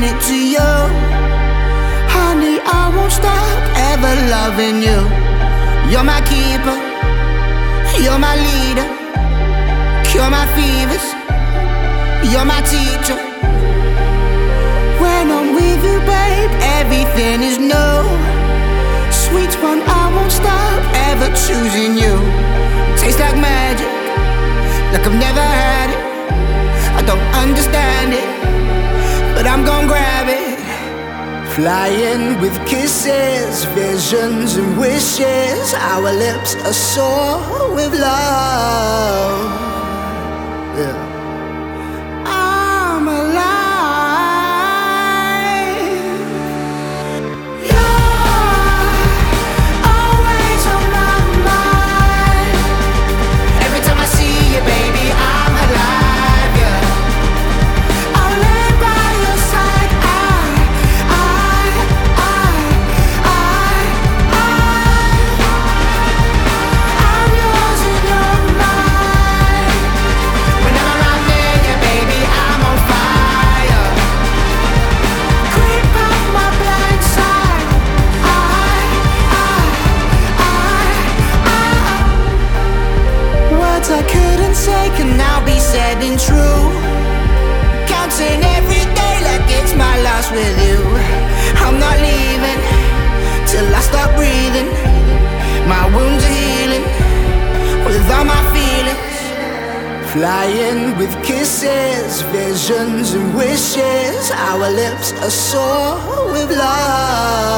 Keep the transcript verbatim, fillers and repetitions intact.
it to you. Honey, I won't stop ever loving you. You're my keeper, you're my leader, cure my fevers, you're my teacher. When I'm with you, babe, everything is new. Sweet one, I won't stop ever choosing you. Tastes like magic, like I've never had it. I don't understand it, but I'm gon' grab it. Flying with kisses, visions and wishes. Our lips are sore with love. Yeah. I'm alive. I couldn't say can now be said and true. Counting every day like it's my last with you. I'm not leaving till I stop breathing. My wounds are healing with all my feelings. Flying with kisses, visions and wishes. Our lips are sore with love.